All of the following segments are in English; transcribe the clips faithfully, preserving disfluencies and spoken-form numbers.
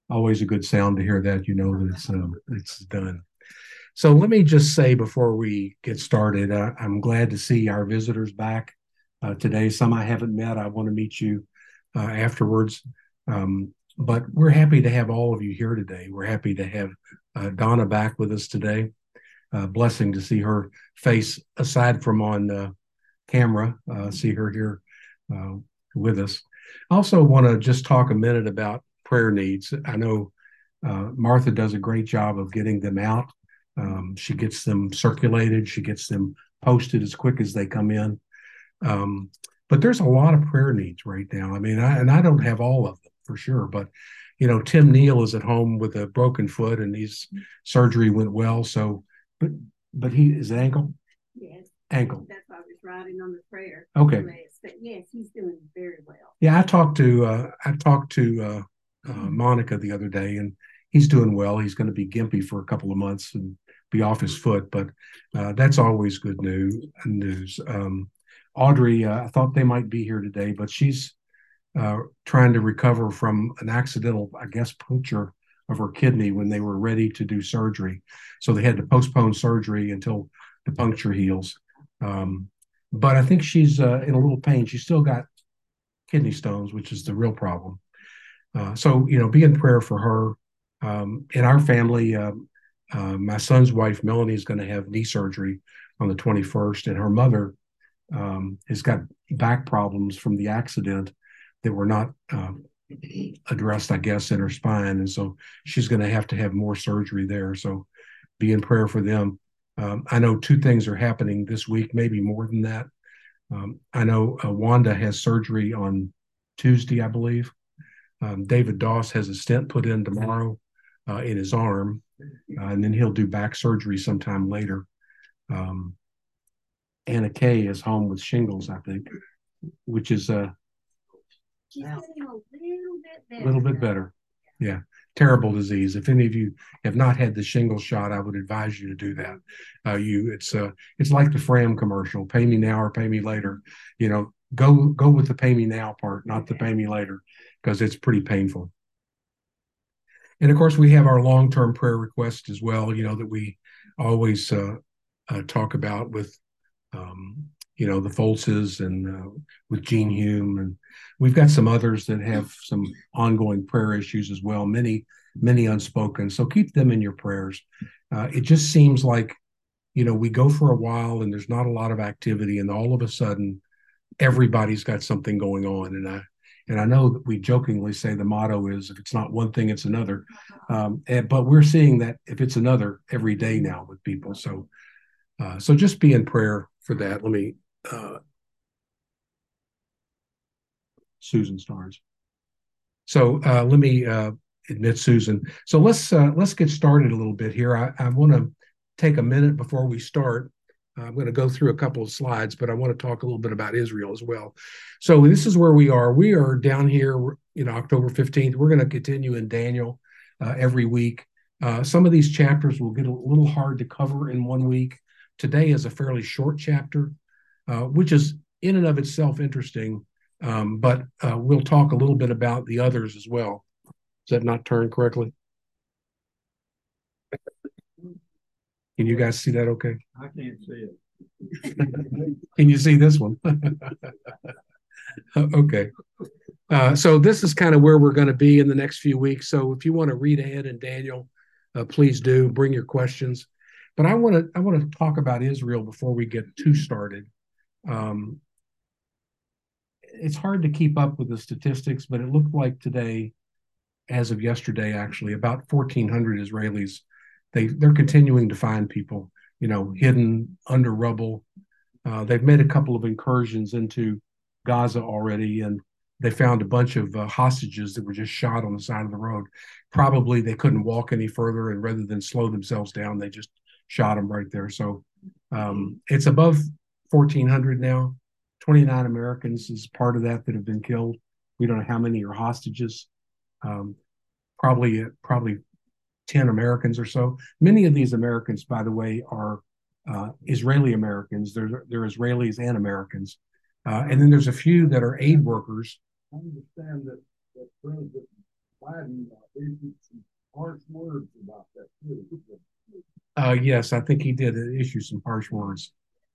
always a good sound to hear that. You know that it's uh, it's done. So let me just say before we get started, uh, I'm glad to see our visitors back uh, today. Some I haven't met. I want to meet you uh, afterwards. Um, but we're happy to have all of you here today. We're happy to have uh, Donna back with us today. Uh, blessing to see her face aside from on uh, camera, uh, see her here uh, with us. I also want to just talk a minute about prayer needs. I know uh, Martha does a great job of getting them out. Um, she gets them circulated, she gets them posted as quick as they come in. Um, but there's a lot of prayer needs right now. I mean, I, and I don't have all of them for sure, but you know, Tim Neal is at home with a broken foot, and his surgery went well. So, but but he is ankle. Yes. Ankle. That's why I was writing on the prayer. Okay. List. But yes, he's doing very well. Yeah, I talked to uh, I talked to uh, uh, Monica the other day, and he's doing well. He's going to be gimpy for a couple of months and be off his foot, but uh, that's always good news. News. Um, Audrey, uh, I thought they might be here today, but she's uh, trying to recover from an accidental, I guess, puncture of her kidney when they were ready to do surgery. So they had to postpone surgery until the puncture heals. Um, but I think she's uh, in a little pain. She's still got kidney stones, which is the real problem. Uh, so, you know, be in prayer for her. Um, in our family, um, uh, my son's wife, Melanie, is going to have knee surgery on the twenty-first, and her mother um, has got back problems from the accident that were not uh, addressed, I guess, in her spine. And so she's going to have to have more surgery there. So be in prayer for them. Um, I know two things are happening this week, maybe more than that. Um, I know uh, Wanda has surgery on Tuesday, I believe. Um, David Doss has a stent put in tomorrow uh, in his arm, uh, and then he'll do back surgery sometime later. Um, Anna Kay is home with shingles, I think, which is uh, She's getting a little bit a better. little bit better. Yeah, terrible disease. If any of you have not had the shingle shot, I would advise you to do that. Uh, you, it's uh, it's like the Fram commercial: "Pay me now or pay me later." You know, go go with the "pay me now" part, not the "pay me later," because it's pretty painful. And of course, we have our long-term prayer requests as well. You know that we always uh, uh, talk about with um, you know, the Foltzes and uh, with Gene Hume. And we've got some others that have some ongoing prayer issues as well, many, many unspoken. So keep them in your prayers. Uh, it just seems like, you know, we go for a while and there's not a lot of activity, and all of a sudden everybody's got something going on. And I, and I know that we jokingly say the motto is, if it's not one thing, it's another. Um, and, but we're seeing that if it's another every day now with people. So, uh, so just be in prayer for that. Let me uh, Susan Starnes. So uh, let me uh, admit Susan. So let's uh, let's get started a little bit here. I, I want to take a minute before we start. Uh, I'm going to go through a couple of slides, but I want to talk a little bit about Israel as well. So this is where we are. We are down here, you know, October fifteenth. We're going to continue in Daniel uh, every week. Uh, some of these chapters will get a little hard to cover in one week. Today is a fairly short chapter, uh, which is in and of itself interesting. Um, but uh, we'll talk a little bit about the others as well. Does that not turn correctly? Can you guys see that okay? I can't see it. Can you see this one? Okay. Uh, so this is kind of where we're going to be in the next few weeks. So if you want to read ahead in Daniel, uh, please do. Bring your questions. But I want to I want to talk about Israel before we get too started. Um, it's hard to keep up with the statistics, but it looked like today, as of yesterday, actually, about fourteen hundred Israelis. They they're continuing to find people, you know, hidden under rubble. Uh, they've made a couple of incursions into Gaza already, and they found a bunch of uh, hostages that were just shot on the side of the road. Probably they couldn't walk any further, and rather than slow themselves down, they just shot them right there. So um, it's above fourteen hundred now. twenty-nine Americans is part of that that have been killed. We don't know how many are hostages. Um, probably probably ten Americans or so. Many of these Americans, by the way, are uh, Israeli Americans. They're, they're Israelis and Americans. Uh, and then there's a few that are aid workers. I understand that, that President Biden uh, issued some harsh words about that too. Uh, yes, I think he did issue some harsh words.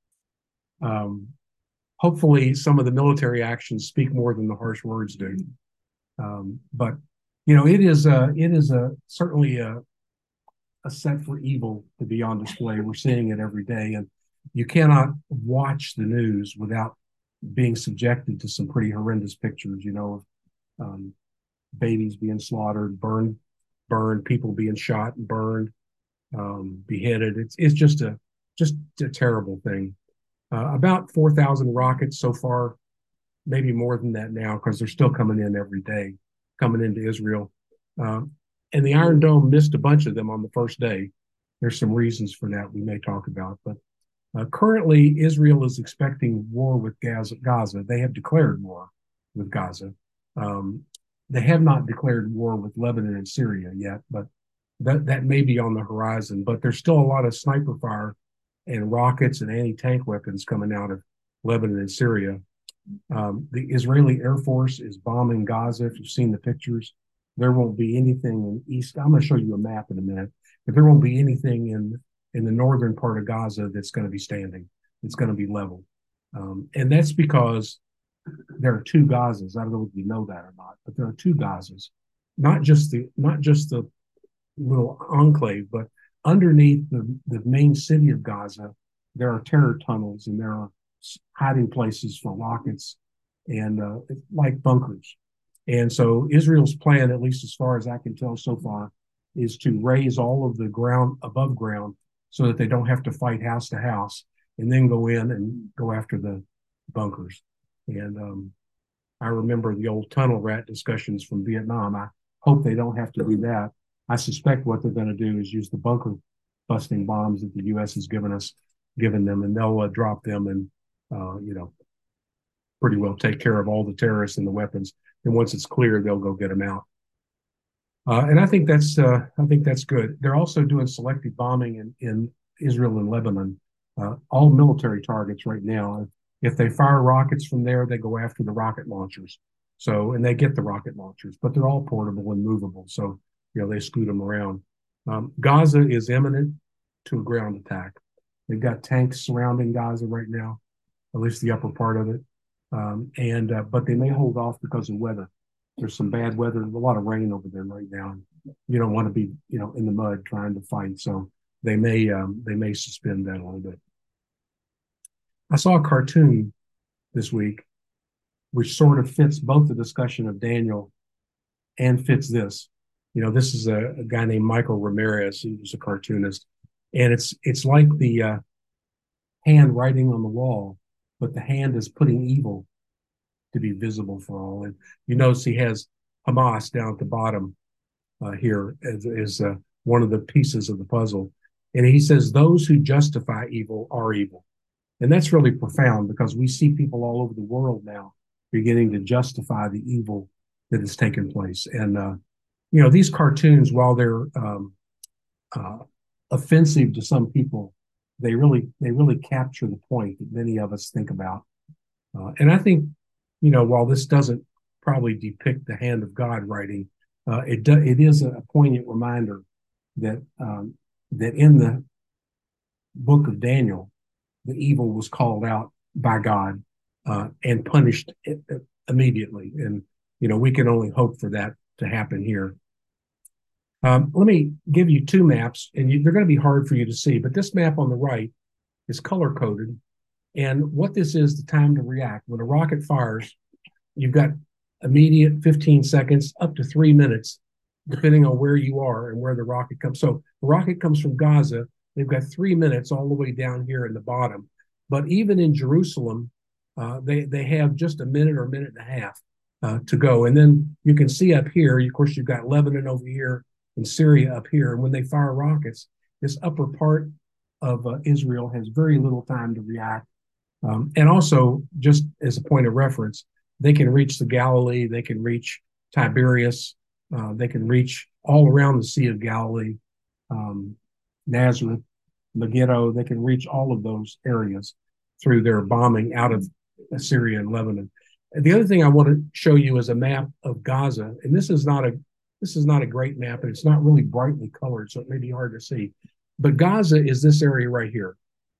Um, hopefully, some of the military actions speak more than the harsh words do. Um, but you know, it is a, it is a certainly a, a set for evil to be on display. We're seeing it every day, and you cannot watch the news without being subjected to some pretty horrendous pictures. You know, of um, babies being slaughtered, burned, burned, people being shot and burned, um, beheaded. It's it's just a just a terrible thing. Uh, about four thousand rockets so far, maybe more than that now, because they're still coming in every day, coming into Israel. Um, and the Iron Dome missed a bunch of them on the first day. There's some reasons for that we may talk about. But uh, currently, Israel is expecting war with Gaza. Gaza. They have declared war with Gaza. Um, they have not declared war with Lebanon and Syria yet, but that, that may be on the horizon. But there's still a lot of sniper fire and rockets and anti-tank weapons coming out of Lebanon and Syria. Um, the Israeli Air Force is bombing Gaza. If you've seen the pictures, there won't be anything in East. I'm going to show you a map in a minute, but there won't be anything in in the northern part of Gaza that's going to be standing. It's going to be level, um, and that's because there are two Gazas. I don't know if you know that or not, but there are two Gazas, not just the not just the little enclave, but underneath the, the main city of Gaza, there are terror tunnels and there are hiding places for rockets and uh, like bunkers. And so Israel's plan, at least as far as I can tell so far, is to raise all of the ground above ground so that they don't have to fight house to house and then go in and go after the bunkers. And um, I remember the old tunnel rat discussions from Vietnam. I hope they don't have to do that. I suspect what they're going to do is use the bunker busting bombs that the U S has given us, given them, and they'll uh, drop them and, uh, you know, pretty well take care of all the terrorists and the weapons. And once it's clear, they'll go get them out. Uh, and I think that's uh, I think that's good. They're also doing selective bombing in, in Israel and Lebanon, uh, all military targets right now. If they fire rockets from there, they go after the rocket launchers. So, and they get the rocket launchers, but they're all portable and movable. So, you know, they scoot them around. Um, Gaza is imminent to a ground attack. They've got tanks surrounding Gaza right now, at least the upper part of it. Um, and uh, but they may hold off because of weather. There's some bad weather, a lot of rain over there right now. You don't want to be, you know, in the mud trying to fight. So they may um, they may suspend that a little bit. I saw a cartoon this week, which sort of fits both the discussion of Daniel and fits this. You know, this is a, a guy named Michael Ramirez. He was a cartoonist, and it's it's like the uh, hand writing on the wall, but the hand is putting evil to be visible for all. And you notice he has Hamas down at the bottom uh, here as, as uh, one of the pieces of the puzzle. And he says, those who justify evil are evil. And that's really profound because we see people all over the world now beginning to justify the evil that has taken place. And, uh, you know, these cartoons, while they're um, uh, offensive to some people, they really, they really capture the point that many of us think about. Uh, and I think, you know, while this doesn't probably depict the hand of God writing, uh, it do, it is a poignant reminder that um, that in the book of Daniel, the evil was called out by God uh, and punished immediately. And, you know, we can only hope for that to happen here. Um, let me give you two maps, and you, they're going to be hard for you to see, but this map on the right is color-coded. And what this is, the time to react. When a rocket fires, you've got immediate fifteen seconds up to three minutes, depending on where you are and where the rocket comes. So the rocket comes from Gaza. They've got three minutes all the way down here in the bottom. But even in Jerusalem, uh, they, they have just a minute or a minute and a half uh, to go. And then you can see up here, of course, you've got Lebanon over here and Syria up here. And when they fire rockets, this upper part of uh, Israel has very little time to react. Um, and also, just as a point of reference, they can reach the Galilee, they can reach Tiberias, uh, they can reach all around the Sea of Galilee, um, Nazareth, Megiddo, they can reach all of those areas through their bombing out of Syria and Lebanon. And the other thing I want to show you is a map of Gaza, and this is not a this is not a great map, and it's not really brightly colored, so it may be hard to see. But Gaza is this area right here.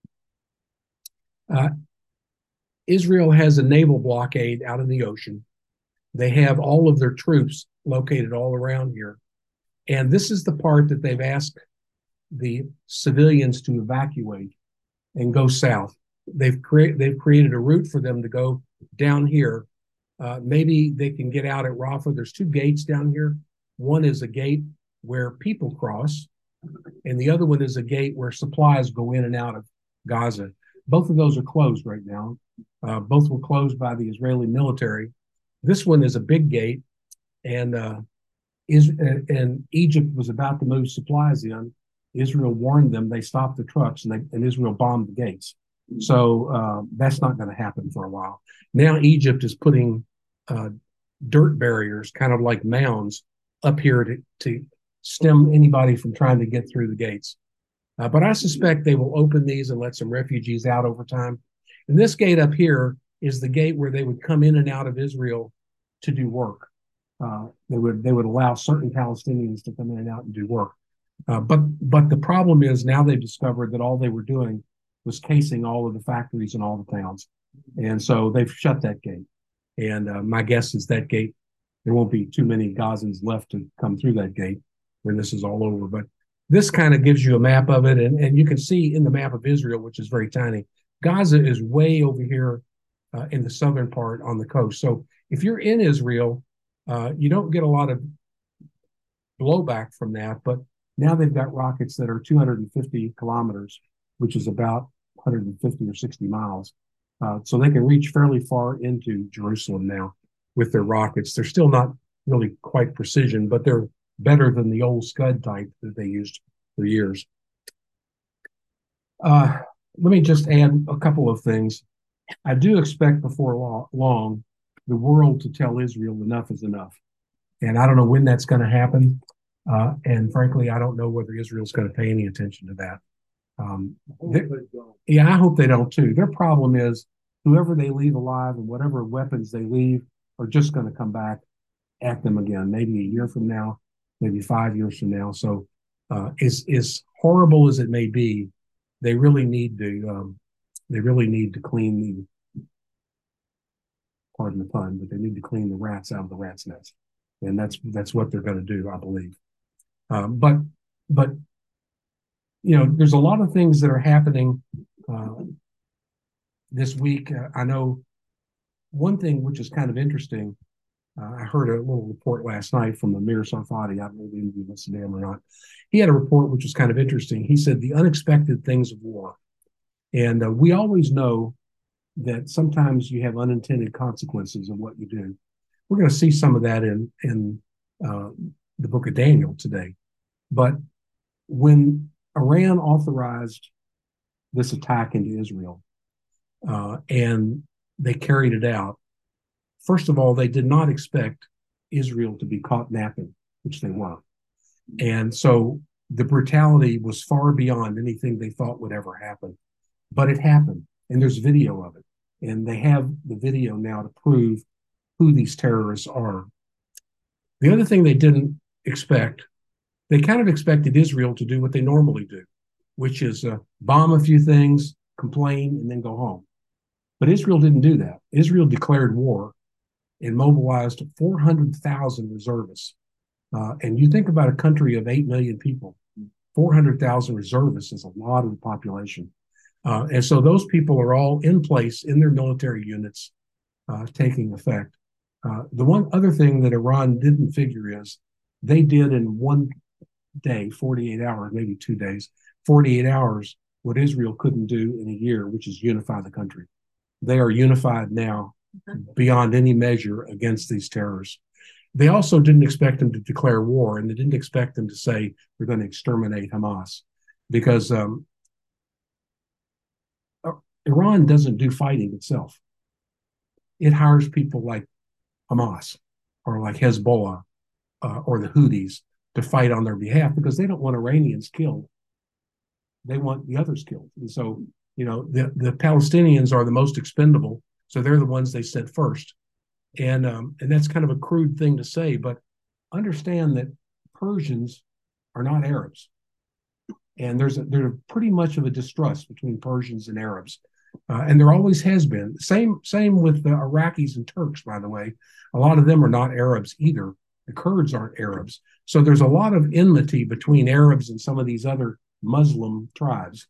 Uh, Israel has a naval blockade out in the ocean. They have all of their troops located all around here. And this is the part that they've asked the civilians to evacuate and go south. They've, crea- they've created a route for them to go down here. Uh, maybe they can get out at Rafah. There's two gates down here. One is a gate where people cross, and the other one is a gate where supplies go in and out of Gaza. Both of those are closed right now. Uh, both were closed by the Israeli military. This one is a big gate, and uh, is and Egypt was about to move supplies in. Israel warned them. They stopped the trucks, and, they, and Israel bombed the gates. So uh, that's not going to happen for a while. Now Egypt is putting uh, dirt barriers, kind of like mounds, up here to, to stem anybody from trying to get through the gates. Uh, but I suspect they will open these and let some refugees out over time. And this gate up here is the gate where they would come in and out of Israel to do work. Uh, they would they would allow certain Palestinians to come in and out and do work. Uh, but but the problem is now they've discovered that all they were doing was casing all of the factories and all the towns. And so they've shut that gate. And uh, my guess is that gate, there won't be too many Gazans left to come through that gate when this is all over. But this kind of gives you a map of it. And, and you can see in the map of Israel, which is very tiny, Gaza is way over here uh, in the southern part on the coast. So if you're in Israel, uh, you don't get a lot of blowback from that. But now they've got rockets that are two hundred fifty kilometers, which is about one hundred fifty or sixty miles. Uh, so they can reach fairly far into Jerusalem now with their rockets. They're still not really quite precision, but they're better than the old Scud type that they used for years. Uh, let me just add a couple of things. I do expect before long the world to tell Israel enough is enough. And I don't know when that's going to happen. Uh, and frankly, I don't know whether Israel's going to pay any attention to that. Um, yeah, I hope they don't too. Their problem is whoever they leave alive and whatever weapons they leave are just going to come back at them again, maybe a year from now, maybe five years from now. So uh, as, as horrible as it may be, they really need to um, they really need to clean the, pardon the pun, but they need to clean the rats out of the rat's nest. And that's that's what they're going to do, I believe. Um, but but you know, there's a lot of things that are happening uh, this week. Uh, I know one thing which is kind of interesting. Uh, I heard a little report last night from Amir Sarfati. I don't know if you listened to him or not. He had a report which was kind of interesting. He said the unexpected things of war. And uh, we always know that sometimes you have unintended consequences of what you do. We're going to see some of that in, in uh, the book of Daniel today. But when Iran authorized this attack into Israel uh, and they carried it out, first of all, they did not expect Israel to be caught napping, which they were. And so the brutality was far beyond anything they thought would ever happen. But it happened, and there's video of it. And they have the video now to prove who these terrorists are. The other thing they didn't expect, they kind of expected Israel to do what they normally do, which is uh, bomb a few things, complain, and then go home. But Israel didn't do that. Israel declared war and mobilized four hundred thousand reservists. Uh, and you think about a country of eight million people, four hundred thousand reservists is a lot of the population. Uh, and so those people are all in place in their military units, uh, taking effect. Uh, the one other thing that Iran didn't figure is they did in one day, forty-eight hours, maybe two days, forty-eight hours, what Israel couldn't do in a year, which is unify the country. They are unified now beyond any measure against these terrorists. They also didn't expect them to declare war, and they didn't expect them to say, we're going to exterminate Hamas, because um, Iran doesn't do fighting itself. It hires people like Hamas or like Hezbollah uh, or the Houthis to fight on their behalf, because they don't want Iranians killed. They want the others killed. And so, you know, the, the Palestinians are the most expendable, so they're the ones they sent first. And um, and that's kind of a crude thing to say, but understand that Persians are not Arabs. And there's a, there's pretty much of a distrust between Persians and Arabs. Uh, and there always has been. Same, same with the Iraqis and Turks, by the way. A lot of them are not Arabs either. The Kurds aren't Arabs. So there's a lot of enmity between Arabs and some of these other Muslim tribes.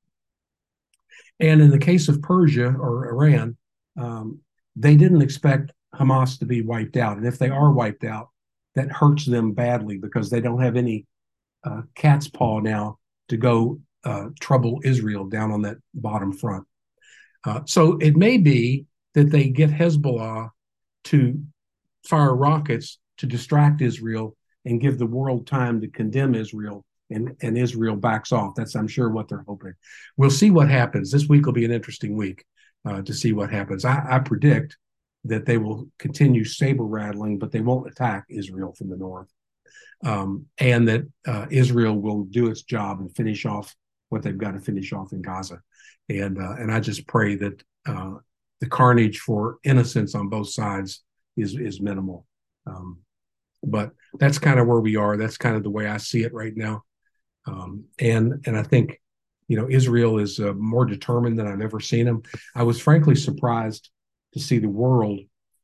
And in the case of Persia or Iran, um, they didn't expect Hamas to be wiped out. And if they are wiped out, that hurts them badly because they don't have any uh, cat's paw now to go uh, trouble Israel down on that bottom front. Uh, so it may be that they get Hezbollah to fire rockets to distract Israel and give the world time to condemn Israel, and, and Israel backs off. That's, I'm sure, what they're hoping. We'll see what happens. This week will be an interesting week uh, to see what happens. I, I predict that they will continue saber rattling, but they won't attack Israel from the north. Um, and that uh, Israel will do its job and finish off what they've got to finish off in Gaza. And uh, and I just pray that uh, the carnage for innocents on both sides is is minimal. Um, but that's kind of where we are. That's kind of the way I see it right now. Um, and and I think, you know, Israel is uh, more determined than I've ever seen them. I was frankly surprised to see the world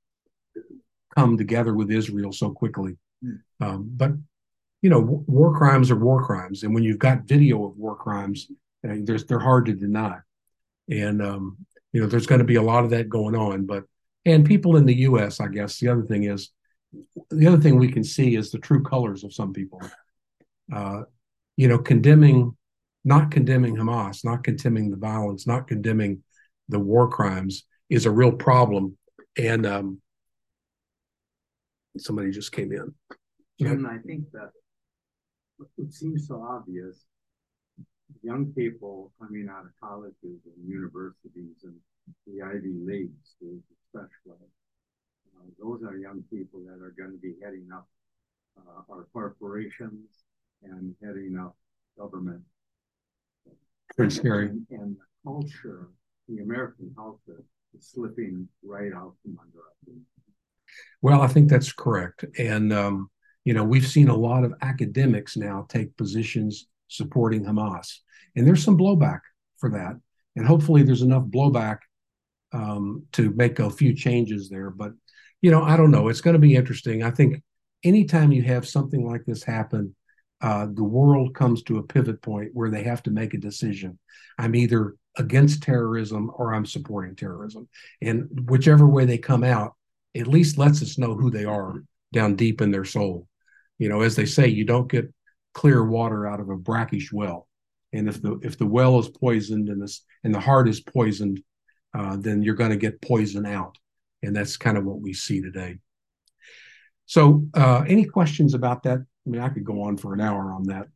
come together with Israel so quickly. Um, but, you know, w- war crimes are war crimes. And when you've got video of war crimes, uh, there's, they're hard to deny. And, um, you know, there's going to be a lot of that going on. But, and people in the U S, I guess, the other thing is, the other thing we can see is the true colors of some people. Uh, you know, condemning, not condemning Hamas, not condemning the violence, not condemning the war crimes is a real problem. And um, somebody just came in. Jim, I think that it seems so obvious. Young people coming out of colleges and universities and the Ivy Leagues, especially, uh, those are young people that are going to be heading up uh, our corporations and heading up government. Pretty scary. And, and the culture, the American culture, is slipping right out from under us. Well, I think that's correct. And, um, you know, we've seen a lot of academics now take positions supporting Hamas. And there's some blowback for that. And hopefully there's enough blowback um, to make a few changes there. But, you know, I don't know. It's going to be interesting. I think anytime you have something like this happen, uh, the world comes to a pivot point where they have to make a decision. I'm either against terrorism or I'm supporting terrorism. And whichever way they come out, at least lets us know who they are down deep in their soul. You know, as they say, you don't get clear water out of a brackish well. And if the if the well is poisoned and this and the heart is poisoned, uh, then you're going to get poison out. And that's kind of what we see today. So uh, any questions about that? I mean, I could go on for an hour on that.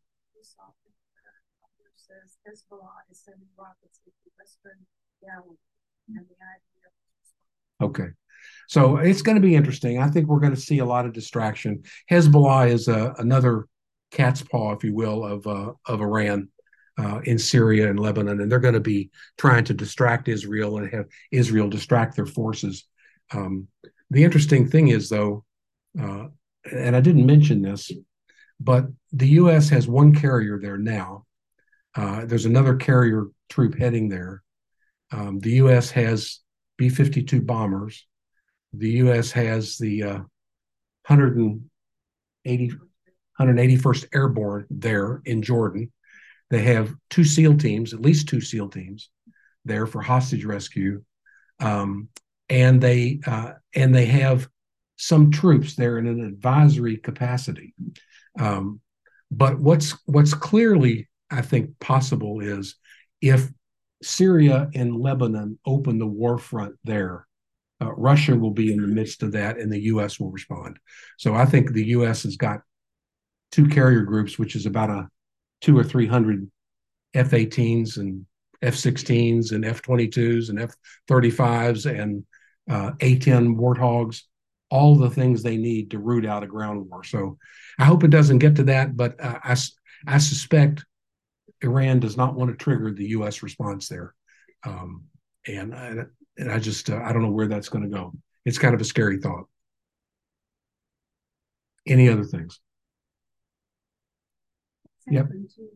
Okay. So it's going to be interesting. I think we're going to see a lot of distraction. Hezbollah is uh, another cat's paw, if you will, of uh, of Iran uh, in Syria and Lebanon, and they're going to be trying to distract Israel and have Israel distract their forces. Um, the interesting thing is, though, uh, and I didn't mention this, but the U S has one carrier there now. Uh, there's another carrier troop heading there. Um, the U S has B fifty-two bombers. The U S has the uh, one hundred eighty-first Airborne there in Jordan. They have two SEAL teams, at least two SEAL teams there for hostage rescue. Um, and they uh, and they have some troops there in an advisory capacity. Um, but what's what's clearly, I think, possible is if Syria and Lebanon open the war front there, Uh, Russia will be in the midst of that, and the U S will respond. So I think the U S has got two carrier groups, which is about a two or three hundred F eighteens and F sixteens and F twenty-twos and F thirty-fives and uh, A ten Warthogs, all the things they need to root out a ground war. So I hope it doesn't get to that, but uh, I, I suspect Iran does not want to trigger the U S response there. Um, and I, And I just, uh, I don't know where that's going to go. It's kind of a scary thought. Any other things? Yep.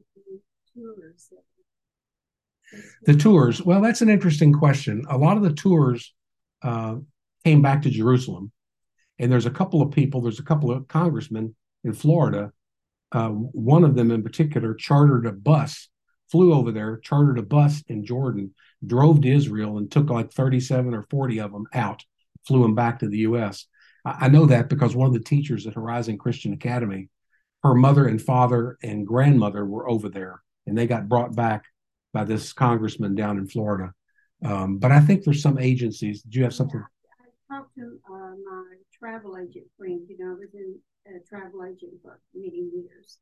The tours. Well, that's an interesting question. A lot of the tours uh, came back to Jerusalem, and there's a couple of people. There's a couple of congressmen in Florida. Uh, one of them in particular chartered a bus, flew over there, chartered a bus in Jordan, drove to Israel, and took like thirty-seven or forty of them out, flew them back to the U S. I, I know that because one of the teachers at Horizon Christian Academy, her mother and father and grandmother were over there, and they got brought back by this congressman down in Florida. Um, but I think there's some agencies. Did you have something? I talked to uh, my travel agent friend. You know, I was in a travel agent for many years,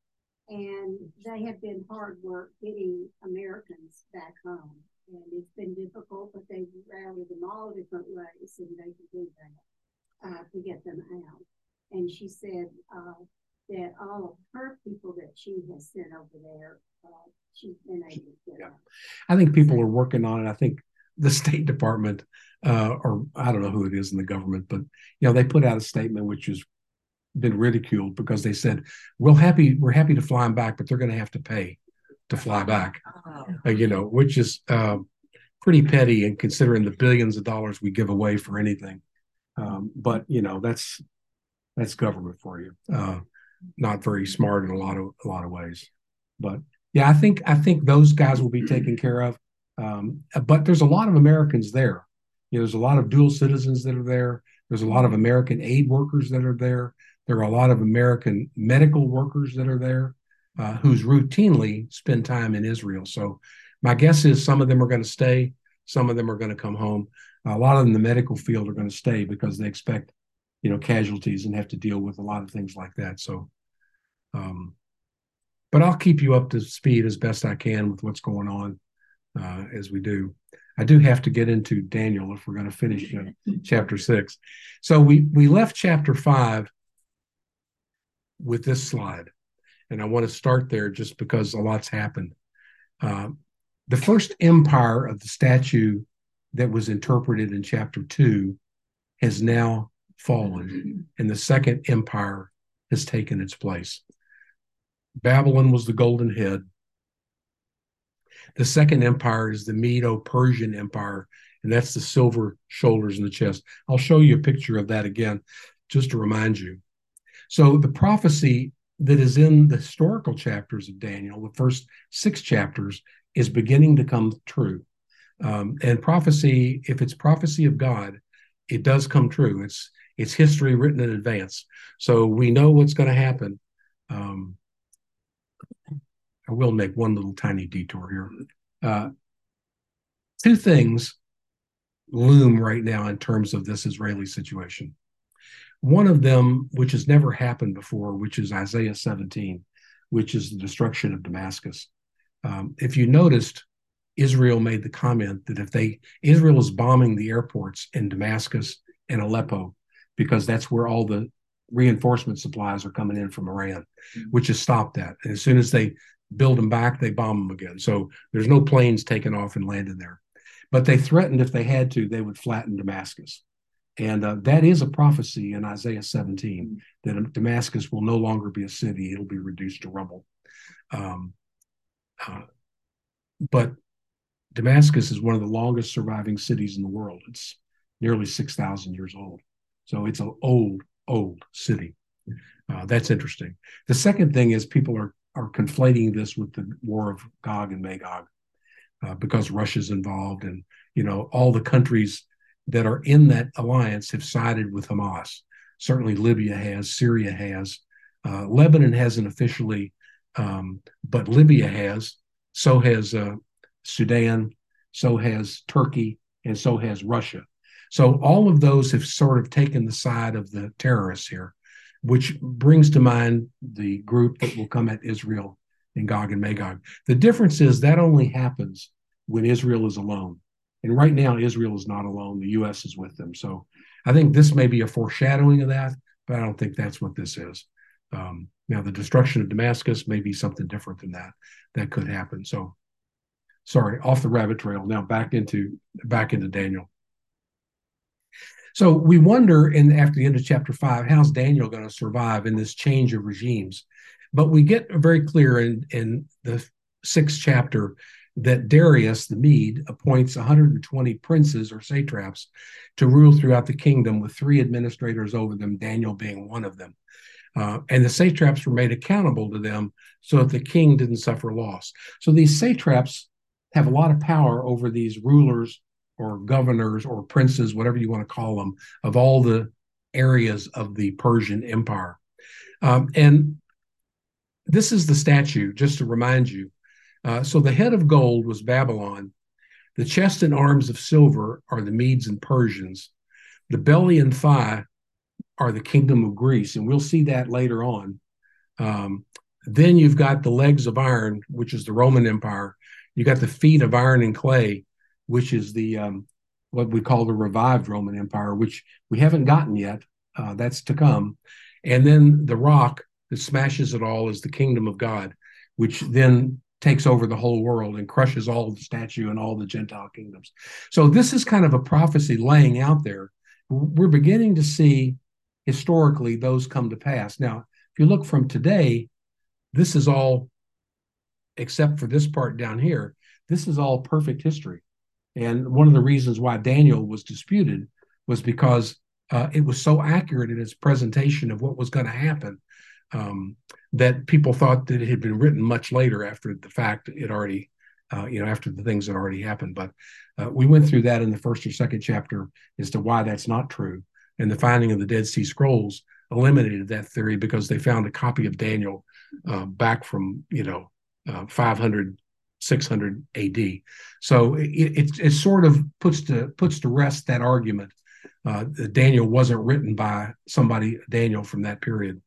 and they have been hard work getting Americans back home, and it's been difficult, but they've rallied them all different ways, and they can do that uh, to get them out. And she said uh, that all of her people that she has sent over there, uh, she's been able to get yeah. out. I think people are working on it. I think the State Department, uh, or I don't know who it is in the government, but you know, they put out a statement which has been ridiculed because they said, "We'll happy we're happy to fly them back, but they're going to have to pay to fly back." Uh, you know, which is uh, pretty petty, and considering the billions of dollars we give away for anything. Um, but you know, that's that's government for you. Uh, not very smart in a lot of a lot of ways. But yeah, I think I think those guys will be taken care of. Um, but there's a lot of Americans there. You know, there's a lot of dual citizens that are there. There's a lot of American aid workers that are there. There are a lot of American medical workers that are there uh, who's routinely spend time in Israel. So my guess is some of them are going to stay. Some of them are going to come home. A lot of them in the medical field are going to stay because they expect, you know, casualties and have to deal with a lot of things like that. So, um, but I'll keep you up to speed as best I can with what's going on uh, as we do. I do have to get into Daniel if we're going to finish uh, chapter six. So we we left chapter five with this slide, and I want to start there just because a lot's happened. Uh, the first empire of the statue that was interpreted in chapter two has now fallen, and the second empire has taken its place. Babylon was the golden head. The second empire is the Medo-Persian Empire, and that's the silver shoulders and the chest. I'll show you a picture of that again, just to remind you. So the prophecy that is in the historical chapters of Daniel, the first six chapters, is beginning to come true. Um, and prophecy, if it's prophecy of God, it does come true. It's it's history written in advance. So we know what's going to happen. Um, I will make one little tiny detour here. Uh, two things loom right now in terms of this Israeli situation. One of them, which has never happened before, which is Isaiah seventeen, which is the destruction of Damascus. Um, if you noticed, Israel made the comment that if they, Israel is bombing the airports in Damascus and Aleppo because that's where all the reinforcement supplies are coming in from Iran, which has stopped that. And as soon as they build them back, they bomb them again. So there's no planes taking off and landing there. But they threatened if they had to, they would flatten Damascus. And uh, that is a prophecy in Isaiah seventeen, that Damascus will no longer be a city. It'll be reduced to rubble. Um, uh, but Damascus is one of the longest surviving cities in the world. It's nearly six thousand years old. So it's an old, old city. Uh, that's interesting. The second thing is people are, are conflating this with the war of Gog and Magog uh, because Russia's involved, and, you know, all the countries that are in that alliance have sided with Hamas. Certainly Libya has, Syria has. Uh, Lebanon hasn't officially, um, but Libya has. So has uh, Sudan, so has Turkey, and so has Russia. So all of those have sort of taken the side of the terrorists here, which brings to mind the group that will come at Israel in Gog and Magog. The difference is that only happens when Israel is alone. And right now, Israel is not alone. The U S is with them. So I think this may be a foreshadowing of that, but I don't think that's what this is. Um, now, the destruction of Damascus may be something different than that. That could happen. So, sorry, off the rabbit trail. Now back into back into Daniel. So we wonder in after the end of chapter five, how's Daniel going to survive in this change of regimes? But we get very clear in, in the sixth chapter that Darius the Mede appoints one hundred twenty princes or satraps to rule throughout the kingdom with three administrators over them, Daniel being one of them. Uh, and the satraps were made accountable to them so that the king didn't suffer loss. So these satraps have a lot of power over these rulers or governors or princes, whatever you want to call them, of all the areas of the Persian Empire. Um, and this is the statue, just to remind you. Uh, so the head of gold was Babylon. The chest and arms of silver are the Medes and Persians. The belly and thigh are the kingdom of Greece, and we'll see that later on. Um, then you've got the legs of iron, which is the Roman Empire. You got the feet of iron and clay, which is the um, what we call the revived Roman Empire, which we haven't gotten yet. Uh, that's to come. And then the rock that smashes it all is the kingdom of God, which then takes over the whole world and crushes all the statue and all the Gentile kingdoms. So this is kind of a prophecy laying out there. We're beginning to see historically those come to pass. Now, if you look from today, this is all, except for this part down here, this is all perfect history. And one of the reasons why Daniel was disputed was because uh, it was so accurate in its presentation of what was going to happen um, that people thought that it had been written much later after the fact it already, uh, you know, after the things that already happened. But uh, we went through that in the first or second chapter as to why that's not true. And the finding of the Dead Sea Scrolls eliminated that theory because they found a copy of Daniel uh, back from, you know, uh, five hundred, six hundred A D. So it, it, it sort of puts to puts to rest that argument uh, that Daniel wasn't written by somebody, Daniel, from that period.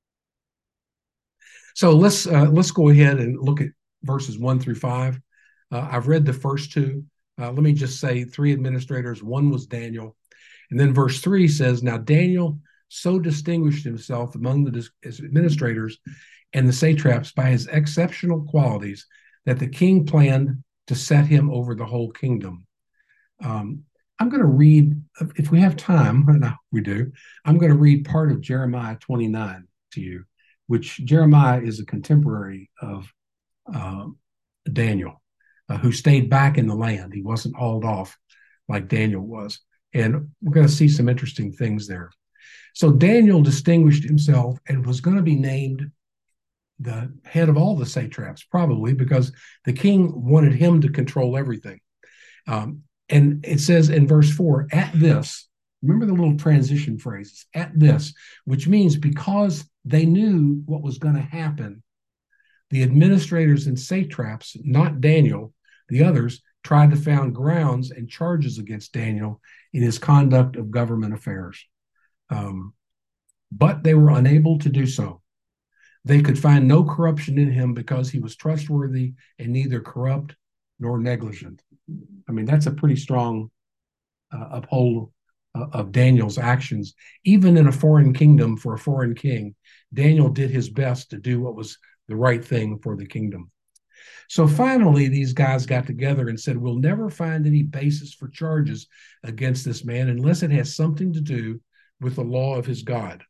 So let's uh, let's go ahead and look at verses one through five. Uh, I've read the first two. Uh, let me just say three administrators. One was Daniel. And then verse three says, now Daniel so distinguished himself among the administrators and the satraps by his exceptional qualities that the king planned to set him over the whole kingdom. Um, I'm going to read, if we have time, no, we do, I'm going to read part of Jeremiah twenty-nine to you, which Jeremiah is a contemporary of uh, Daniel, uh, who stayed back in the land. He wasn't hauled off like Daniel was. And we're going to see some interesting things there. So Daniel distinguished himself and was going to be named the head of all the satraps, probably because the king wanted him to control everything. Um, and it says in verse four, at this, remember the little transition phrases, at this, which means because they knew what was going to happen, the administrators and satraps, not Daniel, the others, tried to found grounds and charges against Daniel in his conduct of government affairs. Um, but they were unable to do so. They could find no corruption in him because he was trustworthy and neither corrupt nor negligent. I mean, that's a pretty strong uh, uphold uh, of Daniel's actions. Even in a foreign kingdom for a foreign king, Daniel did his best to do what was the right thing for the kingdom. So finally, these guys got together and said, we'll never find any basis for charges against this man unless it has something to do with the law of his God.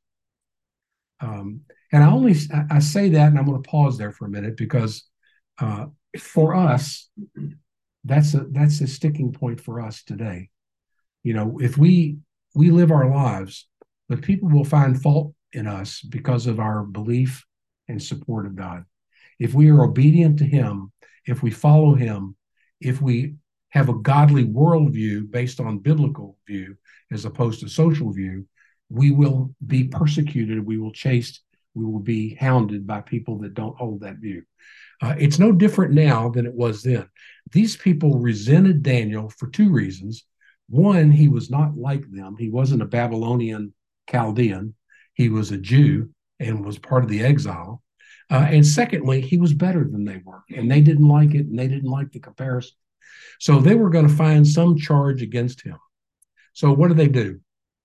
Um, and I only I say that, and I'm going to pause there for a minute because uh, for us, that's a that's a sticking point for us today. You know, if we we live our lives, but people will find fault in us because of our belief and support of God. If we are obedient to him, if we follow him, if we have a godly worldview based on biblical view as opposed to social view, we will be persecuted, we will chased, we will be hounded by people that don't hold that view. Uh, it's no different now than it was then. These people resented Daniel for two reasons. One, he was not like them. He wasn't a Babylonian Chaldean. He was a Jew and was part of the exile. Uh, and secondly, he was better than they were, and they didn't like it, and they didn't like the comparison. So they were going to find some charge against him. So what did they do?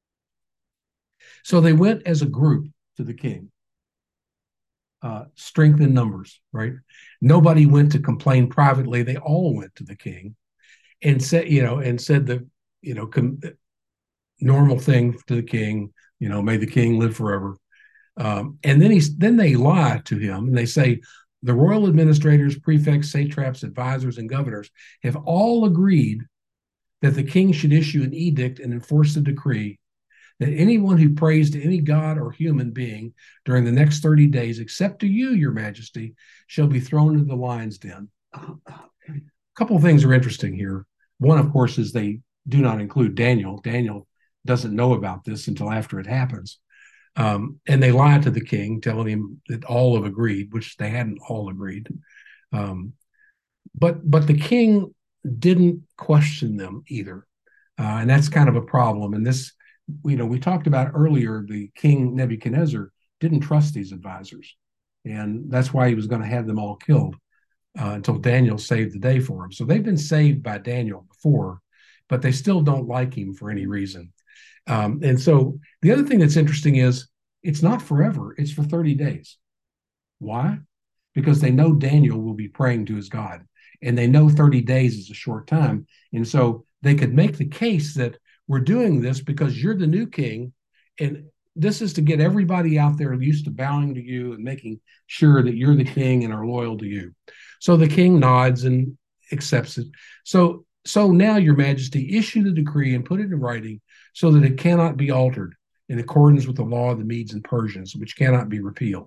So they went as a group to the king. Uh, strength in numbers, right? Nobody went to complain privately. They all went to the king and said, you know, and said that, you know, com- normal thing to the king, you know, may the king live forever. Um, and then he's then they lie to him and they say the royal administrators, prefects, satraps, advisors, and governors have all agreed that the king should issue an edict and enforce a decree that anyone who prays to any god or human being during the next thirty days, except to you, your majesty, shall be thrown into the lion's den. A couple of things are interesting here. One, of course, is they do not include Daniel. Daniel doesn't know about this until after it happens. Um, and they lie to the king, telling him that all have agreed, which they hadn't all agreed. Um, but but the king didn't question them either. Uh, and that's kind of a problem. And this, you know, we talked about earlier, the king Nebuchadnezzar didn't trust these advisors. And that's why he was going to have them all killed uh, until Daniel saved the day for him. So they've been saved by Daniel before, but they still don't like him for any reason. Um, and so the other thing that's interesting is it's not forever, it's for thirty days. Why? Because they know Daniel will be praying to his God, and they know thirty days is a short time. And so they could make the case that we're doing this because you're the new king, and this is to get everybody out there used to bowing to you and making sure that you're the king and are loyal to you. So the king nods and accepts it. So, so now, your majesty, issue the decree and put it in writing so that it cannot be altered in accordance with the law of the Medes and Persians, which cannot be repealed.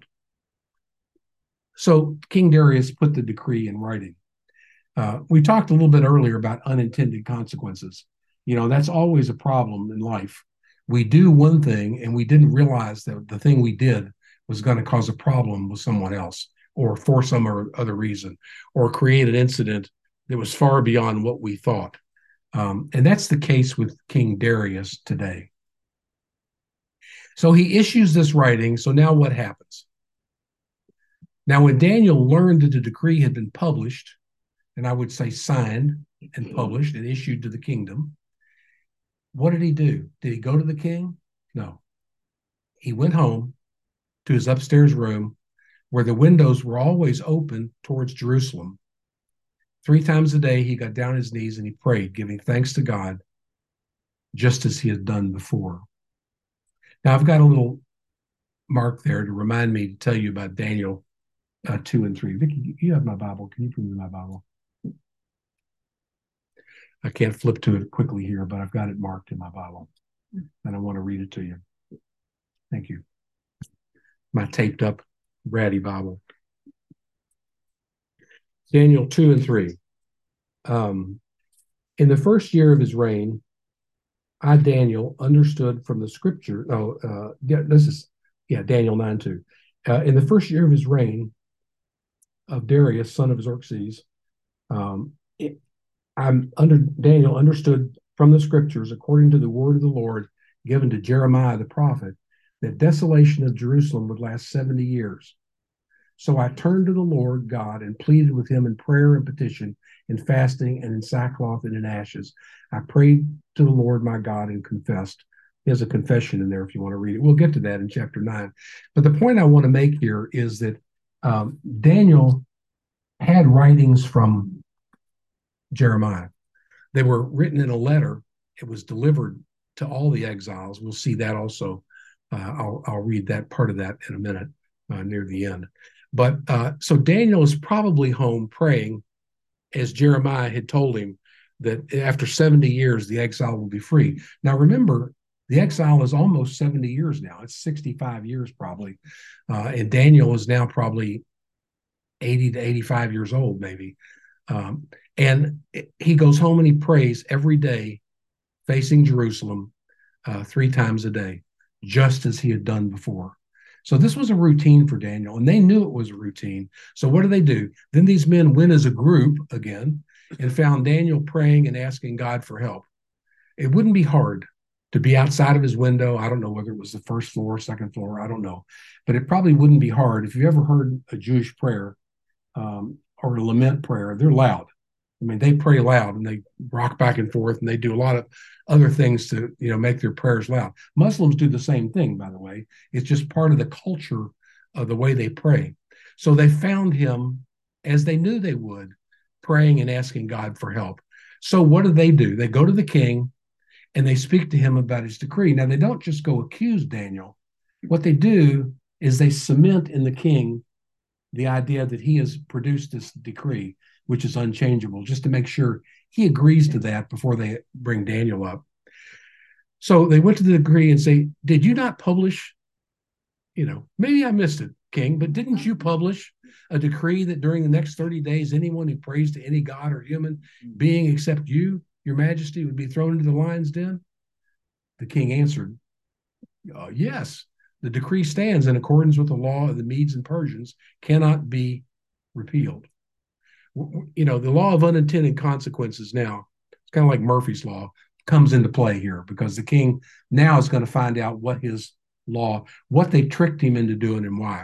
So King Darius put the decree in writing. Uh, we talked a little bit earlier about unintended consequences. You know, that's always a problem in life. We do one thing and we didn't realize that the thing we did was going to cause a problem with someone else, or for some or other reason, or create an incident that was far beyond what we thought. Um, and that's the case with King Darius today. So he issues this writing. So now what happens? Now, when Daniel learned that the decree had been published, and I would say signed and published and issued to the kingdom, what did he do? Did he go to the king? No. He went home to his upstairs room where the windows were always open towards Jerusalem. Three times a day, he got down on his knees and he prayed, giving thanks to God, just as he had done before. Now, I've got a little mark there to remind me to tell you about Daniel uh, two and three. Vicki, you have my Bible. Can you bring me my Bible? I can't flip to it quickly here, but I've got it marked in my Bible, and I want to read it to you. Thank you. My taped up Bratty Bible. Daniel two and three. Um, in the first year of his reign, I, Daniel, understood from the scripture. No, uh, yeah, this is, yeah, Daniel nine two. Uh, in the first year of his reign of Darius, son of Xerxes, um, it, I'm under Daniel understood from the scriptures, according to the word of the Lord given to Jeremiah the prophet, that desolation of Jerusalem would last seventy years. So I turned to the Lord God and pleaded with him in prayer and petition, in fasting and in sackcloth and in ashes. I prayed to the Lord my God and confessed. There's a confession in there if you want to read it. We'll get to that in chapter nine. But the point I want to make here is that um, Daniel had writings from Jeremiah. They were written in a letter. It was delivered to all the exiles. We'll see that also. Uh, I'll, I'll read that part of that in a minute uh, near the end. But uh, so Daniel is probably home praying, as Jeremiah had told him, that after seventy years, the exile will be free. Now, remember, the exile is almost seventy years now. It's sixty-five years probably. Uh, and Daniel is now probably eighty to eighty-five years old, maybe. Um, and he goes home and he prays every day, facing Jerusalem uh, three times a day, just as he had done before. So this was a routine for Daniel, and they knew it was a routine. So what do they do? Then these men went as a group again and found Daniel praying and asking God for help. It wouldn't be hard to be outside of his window. I don't know whether it was the first floor, second floor, I don't know. But it probably wouldn't be hard. If you ever heard a Jewish prayer um, or a lament prayer, they're loud. I mean, they pray loud and they rock back and forth and they do a lot of other things to, you know, make their prayers loud. Muslims do the same thing, by the way. It's just part of the culture of the way they pray. So they found him, as they knew they would, praying and asking God for help. So what do they do? They go to the king and they speak to him about his decree. Now, they don't just go accuse Daniel. What they do is they cement in the king the idea that he has produced this decree, which is unchangeable, just to make sure he agrees to that before they bring Daniel up. So they went to the decree and say, did you not publish, you know, maybe I missed it, king, but didn't you publish a decree that during the next thirty days, anyone who prays to any god or human being except you, your majesty, would be thrown into the lion's den? The king answered, uh, yes, the decree stands in accordance with the law of the Medes and Persians, cannot be repealed. You know, the law of unintended consequences now, it's kind of like Murphy's Law, comes into play here, because the king now is going to find out what his law, what they tricked him into doing and why.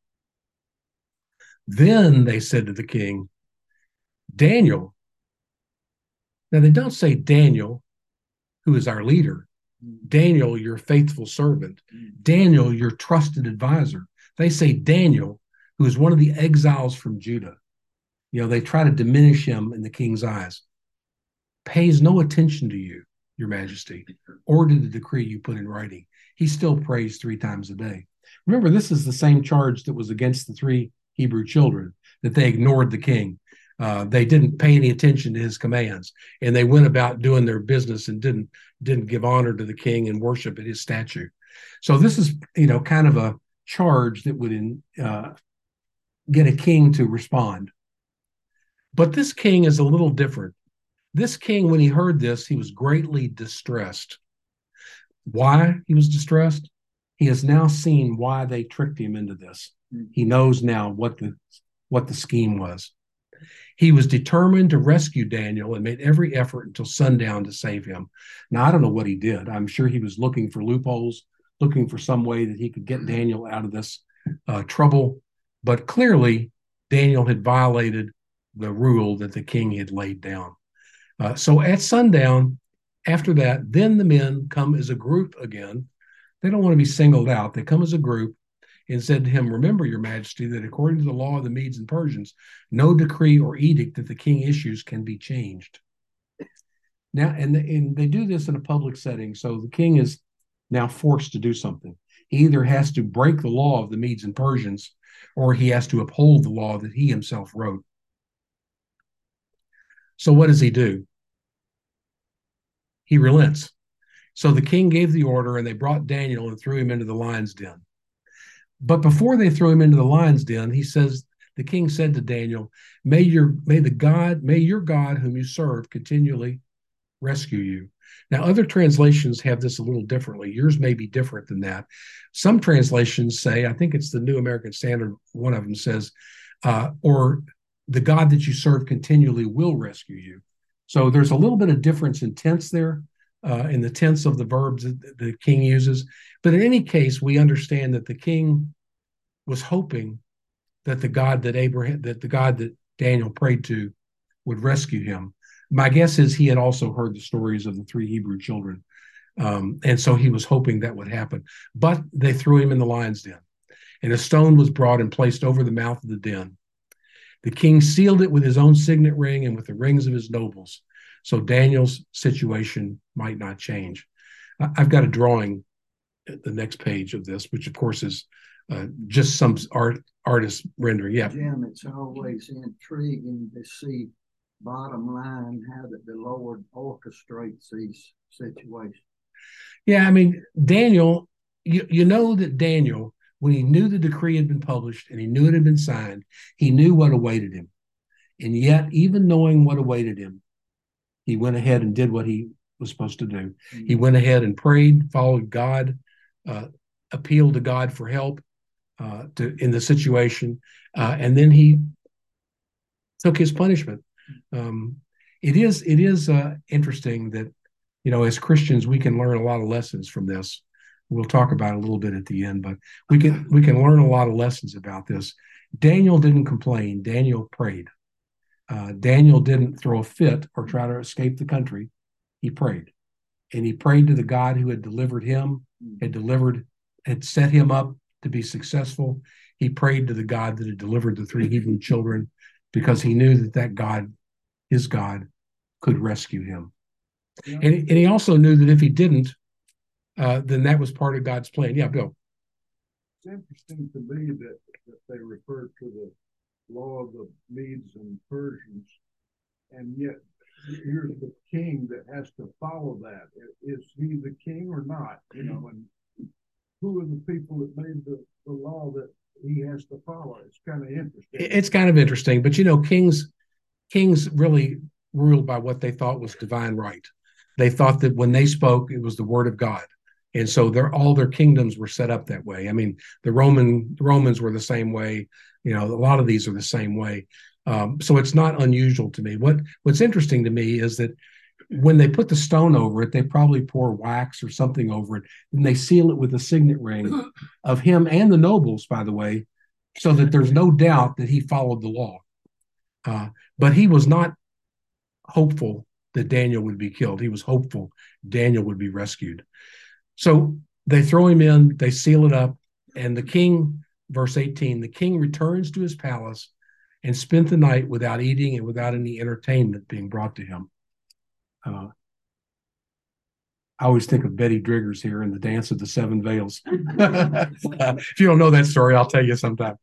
Then they said to the king, Daniel, now they don't say Daniel, who is our leader, Daniel, your faithful servant, Daniel, your trusted advisor. They say Daniel, who is one of the exiles from Judah. You know, they try to diminish him in the king's eyes. Pays no attention to you, your majesty, or to the decree you put in writing. He still prays three times a day. Remember, this is the same charge that was against the three Hebrew children, that they ignored the king. Uh, they didn't pay any attention to his commands, and they went about doing their business and didn't didn't give honor to the king and worship at his statue. So this is, you know, kind of a charge that would in, uh, get a king to respond. But this king is a little different. This king, when he heard this, he was greatly distressed. Why he was distressed? He has now seen why they tricked him into this. He knows now what the what the scheme was. He was determined to rescue Daniel and made every effort until sundown to save him. Now, I don't know what he did. I'm sure he was looking for loopholes, looking for some way that he could get Daniel out of this uh, trouble. But clearly, Daniel had violated the rule that the king had laid down. Uh, so at sundown, after that, then the men come as a group again. They don't want to be singled out. They come as a group and said to him, remember, your majesty, that according to the law of the Medes and Persians, no decree or edict that the king issues can be changed. Now, and, the, and they do this in a public setting, so the king is now forced to do something. He either has to break the law of the Medes and Persians, or he has to uphold the law that he himself wrote. So what does he do? He relents. So the king gave the order, and they brought Daniel and threw him into the lion's den. But before they threw him into the lion's den, he says, the king said to Daniel, may your may the God, may your God whom you serve continually rescue you. Now, other translations have this a little differently. Yours may be different than that. Some translations say, I think it's the New American Standard, one of them says, uh, or the God that you serve continually will rescue you. So there's a little bit of difference in tense there, uh, in the tense of the verbs that the king uses. But in any case, we understand that the king was hoping that the God that Abraham, that the God that Daniel prayed to would rescue him. My guess is he had also heard the stories of the three Hebrew children. Um, and so he was hoping that would happen. But they threw him in the lion's den. And a stone was brought and placed over the mouth of the den. The king sealed it with his own signet ring and with the rings of his nobles, so Daniel's situation might not change. I've got a drawing at the next page of this, which of course is uh, just some art artist rendering. Yeah, Jim, it's always intriguing to see, bottom line, how that the Lord orchestrates these situations. Yeah, I mean, Daniel, you, you know that Daniel, when he knew the decree had been published and he knew it had been signed, he knew what awaited him. And yet, even knowing what awaited him, he went ahead and did what he was supposed to do. Mm-hmm. He went ahead and prayed, followed God, uh, appealed to God for help uh, to, in the situation, uh, and then he took his punishment. Um, it is it is uh, interesting that, you know, as Christians, we can learn a lot of lessons from this. We'll talk about it a little bit at the end, but we can we can learn a lot of lessons about this. Daniel didn't complain. Daniel prayed. Uh, Daniel didn't throw a fit or try to escape the country. He prayed. And he prayed to the God who had delivered him, had delivered, had set him up to be successful. He prayed to the God that had delivered the three Hebrew children, because he knew that that God, his God, could rescue him. Yeah. And, and he also knew that if he didn't, uh, then that was part of God's plan. Yeah, Bill. It's interesting to me that, that they refer to the law of the Medes and Persians, and yet here's the king that has to follow that. Is he the king or not? You know, and who are the people that made the, the law that he has to follow? It's kind of interesting. It's kind of interesting, but you know, kings kings really ruled by what they thought was divine right. They thought that when they spoke, it was the word of God. And so their all their kingdoms were set up that way. I mean, the Roman the Romans were the same way. You know, a lot of these are the same way. Um, so it's not unusual to me. What what's interesting to me is that when they put the stone over it, they probably pour wax or something over it, and they seal it with a signet ring of him and the nobles, by the way, so that there's no doubt that he followed the law. Uh, but he was not hopeful that Daniel would be killed. He was hopeful Daniel would be rescued. So they throw him in, they seal it up, and the king, verse eighteen, the king returns to his palace and spent the night without eating and without any entertainment being brought to him. Uh, I always think of Betty Driggers here in the Dance of the Seven Veils. uh, if you don't know that story, I'll tell you sometime.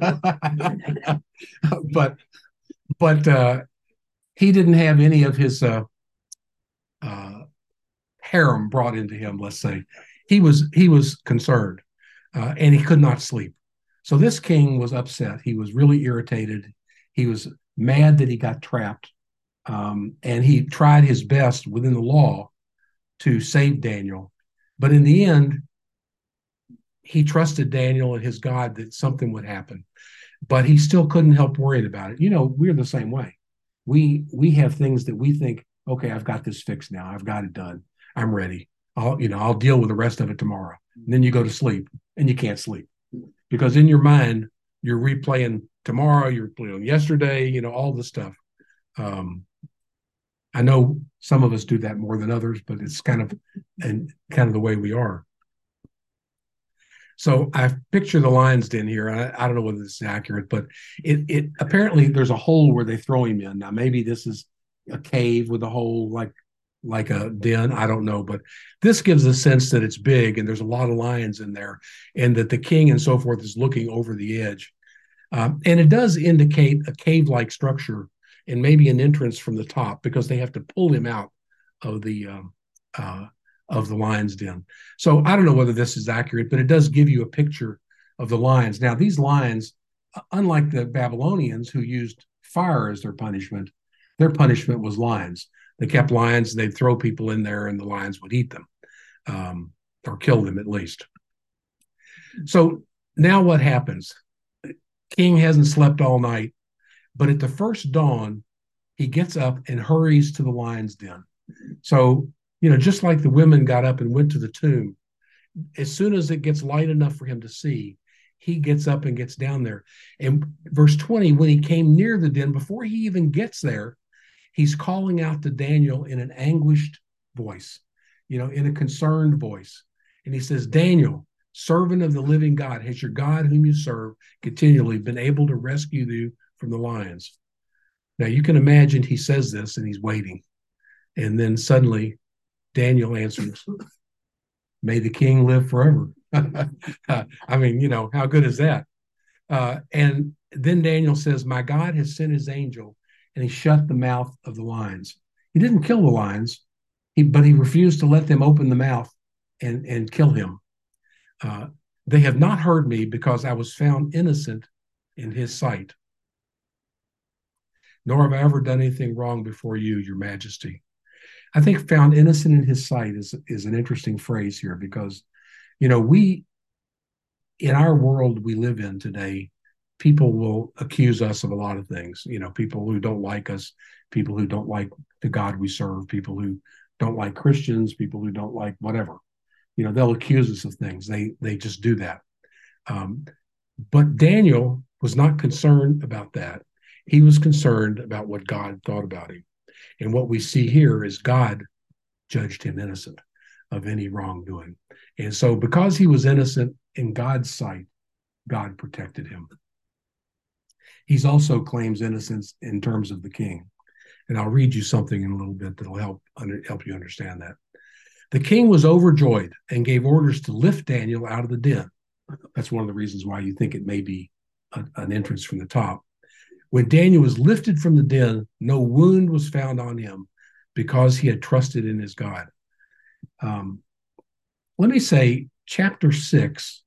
but but uh, he didn't have any of his uh, uh, harem brought into him. Let's say he was he was concerned, uh, and he could not sleep. So this king was upset. He was really irritated. He was mad that he got trapped, um, and he tried his best within the law to save Daniel. But in the end, he trusted Daniel and his God that something would happen. But he still couldn't help worrying about it. You know, we're the same way. We we have things that we think, okay, I've got this fixed now. I've got it done. I'm ready. I'll, you know, I'll deal with the rest of it tomorrow. And then you go to sleep and you can't sleep because in your mind, you're replaying tomorrow, you're replaying yesterday, you know, all the stuff. Um, I know some of us do that more than others, but it's kind of and kind of the way we are. So I picture the lion's den here. I, I don't know whether this is accurate, but it it apparently there's a hole where they throw him in. Now maybe this is a cave with a hole like like a den. I don't know, but this gives a sense that it's big and there's a lot of lions in there, and that the king and so forth is looking over the edge. Um, and it does indicate a cave-like structure and maybe an entrance from the top because they have to pull him out of the um, uh, of the lion's den. So I don't know whether this is accurate, but it does give you a picture of the lions. Now, these lions, unlike the Babylonians who used fire as their punishment, their punishment was lions. They kept lions, and they'd throw people in there, and the lions would eat them, um, or kill them at least. So now what happens? King hasn't slept all night, but at the first dawn, he gets up and hurries to the lion's den. So, you know, just like the women got up and went to the tomb, as soon as it gets light enough for him to see, he gets up and gets down there. And verse twenty, when he came near the den, before he even gets there, he's calling out to Daniel in an anguished voice, you know, in a concerned voice. And he says, Daniel, servant of the living God, has your God whom you serve continually been able to rescue you from the lions? Now you can imagine he says this and he's waiting. And then suddenly Daniel answers, may the king live forever. I mean, you know, how good is that? Uh, and then Daniel says, my God has sent his angel and he shut the mouth of the lions. He didn't kill the lions, he, but he refused to let them open the mouth and, and kill him. Uh, they have not heard me because I was found innocent in his sight. Nor have I ever done anything wrong before you, your majesty. I think found innocent in his sight is, is an interesting phrase here because, you know, we, in our world we live in today, people will accuse us of a lot of things. You know, people who don't like us, people who don't like the God we serve, people who don't like Christians, people who don't like whatever. You know, they'll accuse us of things. They they just do that. Um, but Daniel was not concerned about that. He was concerned about what God thought about him. And what we see here is God judged him innocent of any wrongdoing. And so because he was innocent in God's sight, God protected him. He also claims innocence in terms of the king. And I'll read you something in a little bit that'll help under, help you understand that. The king was overjoyed and gave orders to lift Daniel out of the den. That's one of the reasons why you think it may be a, an entrance from the top. When Daniel was lifted from the den, no wound was found on him because he had trusted in his God. Um, let me say, chapter six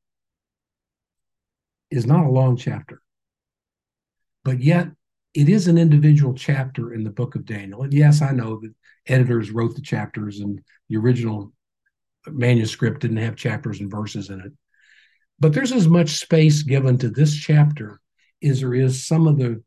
is not a long chapter, but yet it is an individual chapter in the book of Daniel. And yes, I know that editors wrote the chapters and the original manuscript didn't have chapters and verses in it. But there's as much space given to this chapter as there is some of the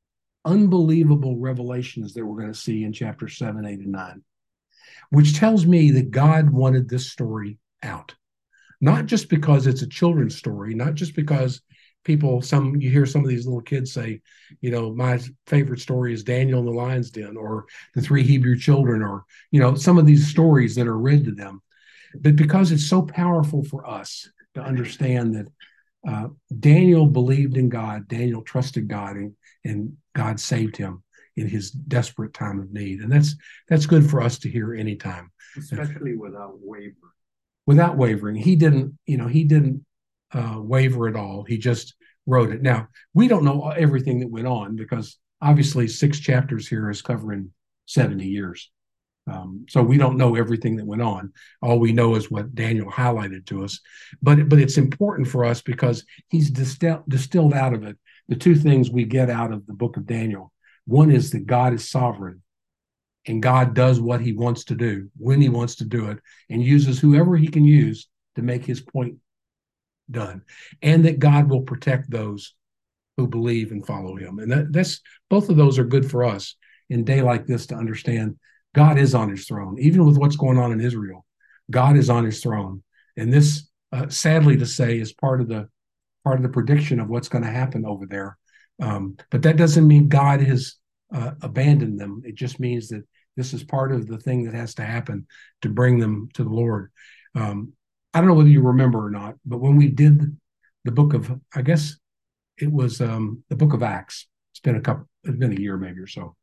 unbelievable revelations that we're going to see in chapter seven, eight, and nine, which tells me that God wanted this story out. Not just because it's a children's story, not just because people, some, you hear some of these little kids say, you know, my favorite story is Daniel in the lion's den, or the three Hebrew children, or, you know, some of these stories that are read to them, but because it's so powerful for us to understand that uh, Daniel believed in God, Daniel trusted God, and, and God saved him in his desperate time of need. And that's that's good for us to hear anytime. Especially without wavering. Without wavering. He didn't, you know, he didn't uh, waver at all. He just wrote it. Now, we don't know everything that went on because obviously six chapters here is covering seventy years. Um, so we don't know everything that went on. All we know is what Daniel highlighted to us. But but it's important for us because he's distilled, distilled out of it the two things we get out of the book of Daniel. One is that God is sovereign and God does what he wants to do, when he wants to do it, and uses whoever he can use to make his point done. And that God will protect those who believe and follow him. And that, that's both of those are good for us in a day like this to understand God is on his throne. Even with what's going on in Israel, God is on his throne. And this, uh, sadly to say, is part of the part of the prediction of what's going to happen over there. Um, but that doesn't mean God has uh, abandoned them. It just means that this is part of the thing that has to happen to bring them to the Lord. Um, I don't know whether you remember or not, but when we did the book of, I guess it was um, the book of Acts. It's been a couple, it's been a year maybe or so.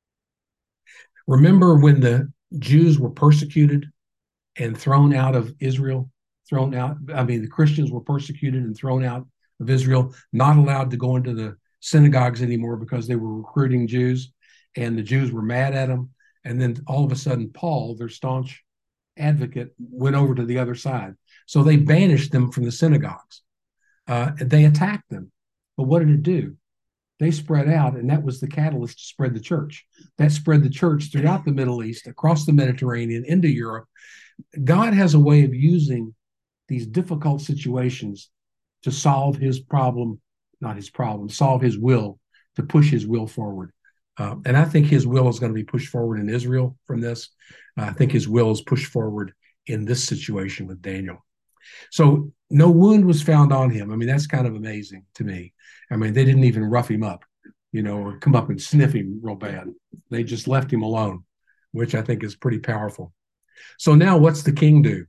Remember when the Jews were persecuted and thrown out of Israel, thrown out, I mean, the Christians were persecuted and thrown out of Israel, not allowed to go into the synagogues anymore because they were recruiting Jews, and the Jews were mad at them. And then all of a sudden, Paul, their staunch advocate, went over to the other side. So they banished them from the synagogues. Uh, and they attacked them. But what did it do? They spread out, and that was the catalyst to spread the church. That spread the church throughout the Middle East, across the Mediterranean, into Europe. God has a way of using these difficult situations to solve his problem, not his problem, solve his will, to push his will forward. Uh, and I think his will is going to be pushed forward in Israel from this. Uh, I think his will is pushed forward in this situation with Daniel. So no wound was found on him. I mean, that's kind of amazing to me. I mean, they didn't even rough him up, you know, or come up and sniff him real bad. They just left him alone, which I think is pretty powerful. So now what's the king do?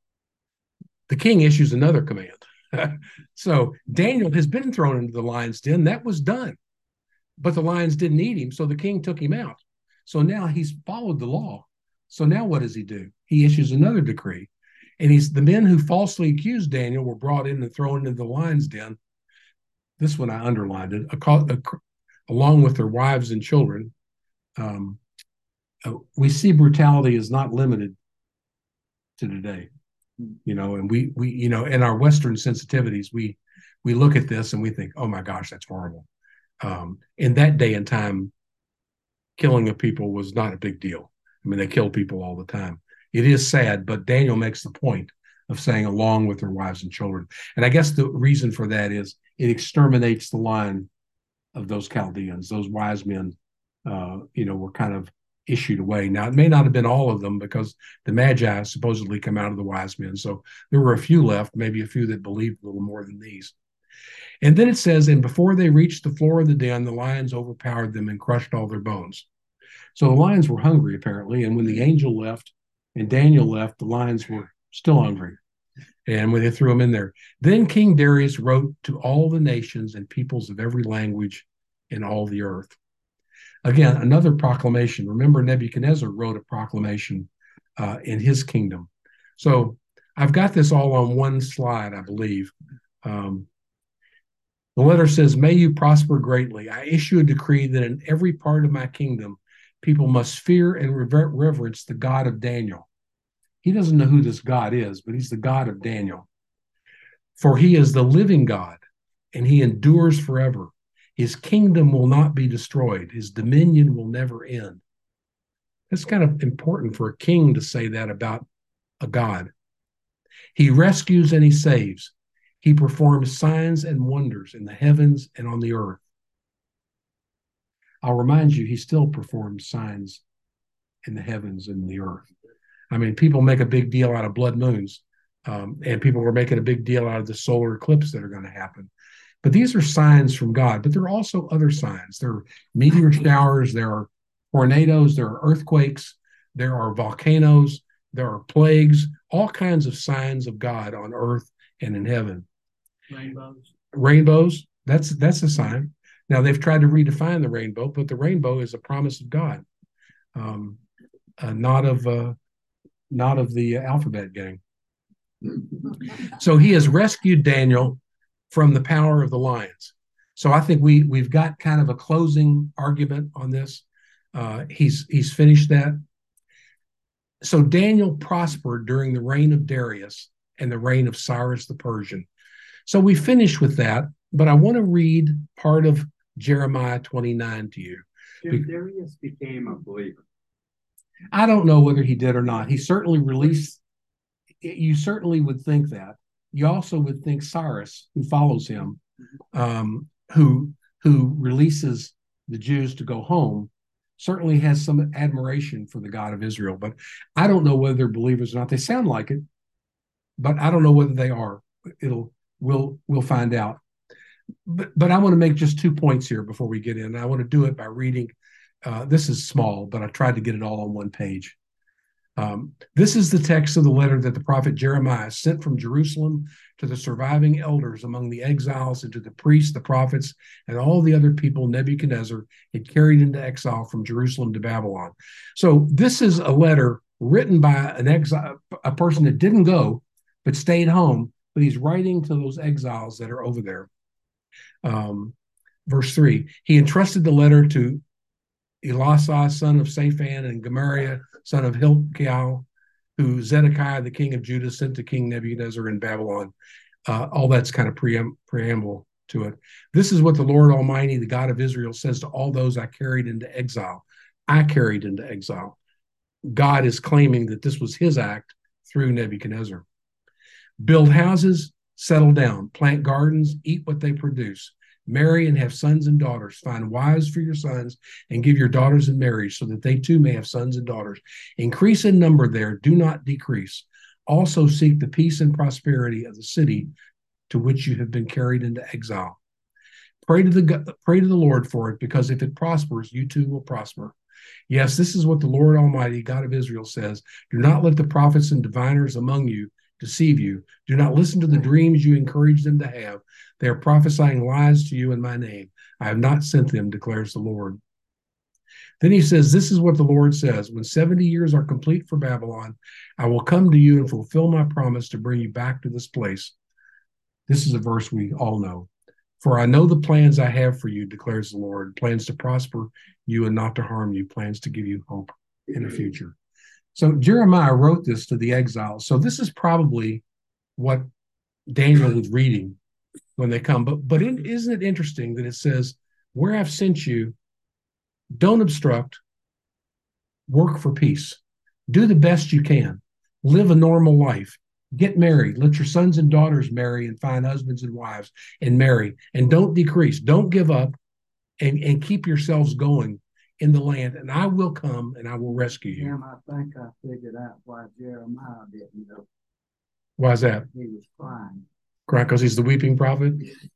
The king issues another command. So Daniel has been thrown into the lion's den. That was done. But the lions didn't eat him, so the king took him out. So now he's followed the law. So now what does he do? He issues another decree. And he's the men who falsely accused Daniel were brought in and thrown into the lion's den. This one I underlined it, a, a, along with their wives and children. Um, uh, we see brutality is not limited to today, you know, and we, we, you know, in our Western sensitivities, we, we look at this and we think, oh my gosh, that's horrible. Um, in that day and time, killing of people was not a big deal. I mean, they killed people all the time. It is sad, but Daniel makes the point of saying along with their wives and children. And I guess the reason for that is it exterminates the line of those Chaldeans. Those wise men, uh, you know, were kind of issued away. Now, it may not have been all of them because the Magi supposedly come out of the wise men. So there were a few left, maybe a few that believed a little more than these. And then it says, and before they reached the floor of the den, the lions overpowered them and crushed all their bones. So the lions were hungry, apparently. And when the angel left and Daniel left, the lions were still hungry. And when they threw them in there, then King Darius wrote to all the nations and peoples of every language in all the earth. Again, another proclamation. Remember, Nebuchadnezzar wrote a proclamation uh, in his kingdom. So I've got this all on one slide, I believe. Um, the letter says, "May you prosper greatly. I issue a decree that in every part of my kingdom, people must fear and rever- reverence the God of Daniel." He doesn't know who this God is, but he's the God of Daniel. "For he is the living God, and he endures forever. His kingdom will not be destroyed. His dominion will never end." That's kind of important for a king to say that about a God. "He rescues and he saves. He performs signs and wonders in the heavens and on the earth." I'll remind you, he still performs signs in the heavens and the earth. I mean, people make a big deal out of blood moons, um, and people were making a big deal out of the solar eclipse that are going to happen. But these are signs from God, but there are also other signs. There are meteor showers, there are tornadoes, there are earthquakes, there are volcanoes, there are plagues, all kinds of signs of God on earth and in heaven. Rainbows. Rainbows, that's that's a sign. Now they've tried to redefine the rainbow, but the rainbow is a promise of God, um, uh, not of uh, not of the alphabet gang. So he has rescued Daniel from the power of the lions. So I think we we've got kind of a closing argument on this. Uh, he's he's finished that. So Daniel prospered during the reign of Darius and the reign of Cyrus the Persian. So we finish with that, but I want to read part of Jeremiah twenty-nine to you. Jim, Darius became a believer. I don't know whether he did or not. He certainly released, you certainly would think that. You also would think Cyrus, who follows him, um, who who releases the Jews to go home, certainly has some admiration for the God of Israel. But I don't know whether they're believers or not. They sound like it, but I don't know whether they are. It'll we'll we'll find out. But but I want to make just two points here before we get in. I want to do it by reading. Uh, this is small, but I tried to get it all on one page. Um, this is the text of the letter that the prophet Jeremiah sent from Jerusalem to the surviving elders among the exiles and to the priests, the prophets, and all the other people Nebuchadnezzar had carried into exile from Jerusalem to Babylon. So this is a letter written by an exile, a person that didn't go, but stayed home, but he's writing to those exiles that are over there. Um, verse three, he entrusted the letter to Elasah, son of Shaphan, and Gemariah, son of Hilkiah, who Zedekiah, the king of Judah, sent to King Nebuchadnezzar in Babylon. Uh, all that's kind of pream- preamble to it. "This is what the Lord Almighty, the God of Israel, says to all those I carried into exile. I carried into exile." God is claiming that this was his act through Nebuchadnezzar. "Build houses, settle down, plant gardens, eat what they produce. Marry and have sons and daughters. Find wives for your sons and give your daughters in marriage so that they too may have sons and daughters. Increase in number there, do not decrease. Also seek the peace and prosperity of the city to which you have been carried into exile. Pray to the pray to the Lord for it, because if it prospers, you too will prosper. Yes, this is what the Lord Almighty, God of Israel, says. Do not let the prophets and diviners among you deceive you. Do not listen to the dreams you encourage them to have. They are prophesying lies to you in my name. I have not sent them, declares the Lord." Then he says, "This is what the Lord says. When seventy years are complete for Babylon, I will come to you and fulfill my promise to bring you back to this place." This is a verse we all know. "For I know the plans I have for you, declares the Lord, plans to prosper you and not to harm you, plans to give you hope in the future." So Jeremiah wrote this to the exiles. So this is probably what Daniel was reading when they come. But but it, isn't it interesting that it says, "Where I've sent you, don't obstruct, work for peace. Do the best you can. Live a normal life. Get married. Let your sons and daughters marry and find husbands and wives and marry. And don't decrease. Don't give up, and, and keep yourselves going in the land, and I will come and I will rescue you." Jim, I think I figured out why Jeremiah didn't go. Why is that? He was crying. Crying because he's the weeping prophet?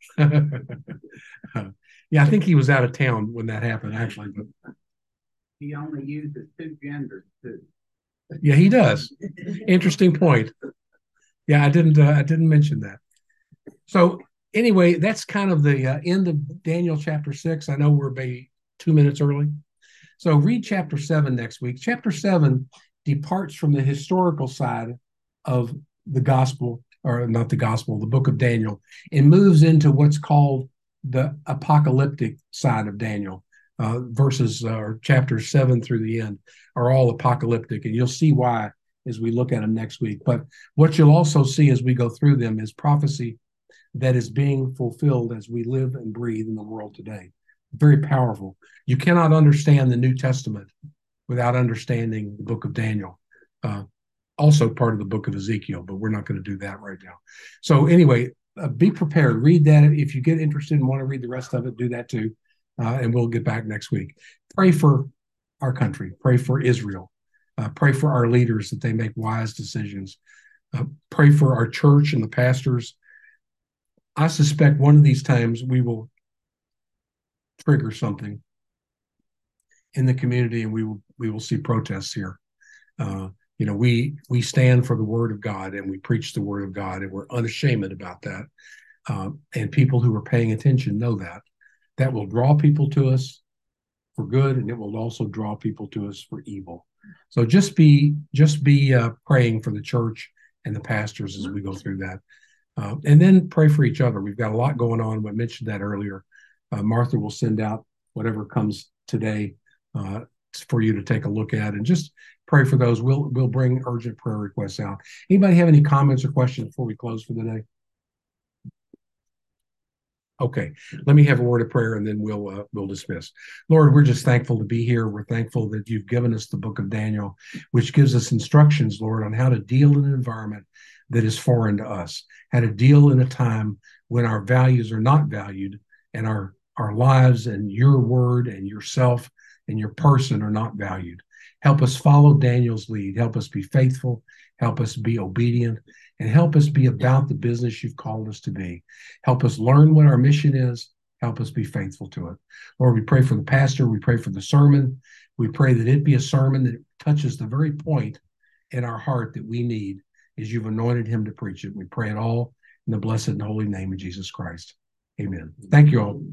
Yeah, I think he was out of town when that happened, actually. But He only uses two genders too. yeah, he does. Interesting point. Yeah, I didn't. Uh, I didn't mention that. So anyway, that's kind of the uh, end of Daniel chapter six. I know we're maybe two minutes early, So read chapter seven next week. Chapter seven departs from the historical side of the gospel, or not the gospel, the book of Daniel, and moves into what's called the apocalyptic side of Daniel. Uh, verses or uh, chapters seven through the end are all apocalyptic, and you'll see why as we look at them next week. But what you'll also see as we go through them is prophecy that is being fulfilled as we live and breathe in the world today. Very powerful. You cannot understand the New Testament without understanding the book of Daniel. Uh, also part of the book of Ezekiel, but we're not going to do that right now. So anyway, uh, be prepared. Read that. If you get interested and want to read the rest of it, do that too. Uh, and we'll get back next week. Pray for our country. Pray for Israel. Uh, pray for our leaders that they make wise decisions. Uh, pray for our church and the pastors. I suspect one of these times we will trigger something in the community, and we will we will see protests here. Uh, you know, we we stand for the Word of God, and we preach the Word of God, and we're unashamed about that. Uh, and people who are paying attention know that. That will draw people to us for good, and it will also draw people to us for evil. So just be just be uh, praying for the church and the pastors as we go through that. Uh, and then pray for each other. We've got a lot going on. I mentioned that earlier. Uh, Martha will send out whatever comes today uh, for you to take a look at, and just pray for those. We'll we'll bring urgent prayer requests out. Anybody have any comments or questions before we close for the day? Okay, let me have a word of prayer and then we'll uh, we'll dismiss. Lord, we're just thankful to be here. We're thankful that you've given us the book of Daniel, which gives us instructions, Lord, on how to deal in an environment that is foreign to us, how to deal in a time when our values are not valued, and our, our lives and your word and yourself and your person are not valued. Help us follow Daniel's lead. Help us be faithful. Help us be obedient. And help us be about the business you've called us to be. Help us learn what our mission is. Help us be faithful to it. Lord, we pray for the pastor. We pray for the sermon. We pray that it be a sermon that touches the very point in our heart that we need as you've anointed him to preach it. We pray it all in the blessed and holy name of Jesus Christ. Amen. Thank you all.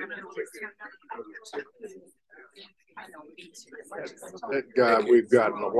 That guy we've got in the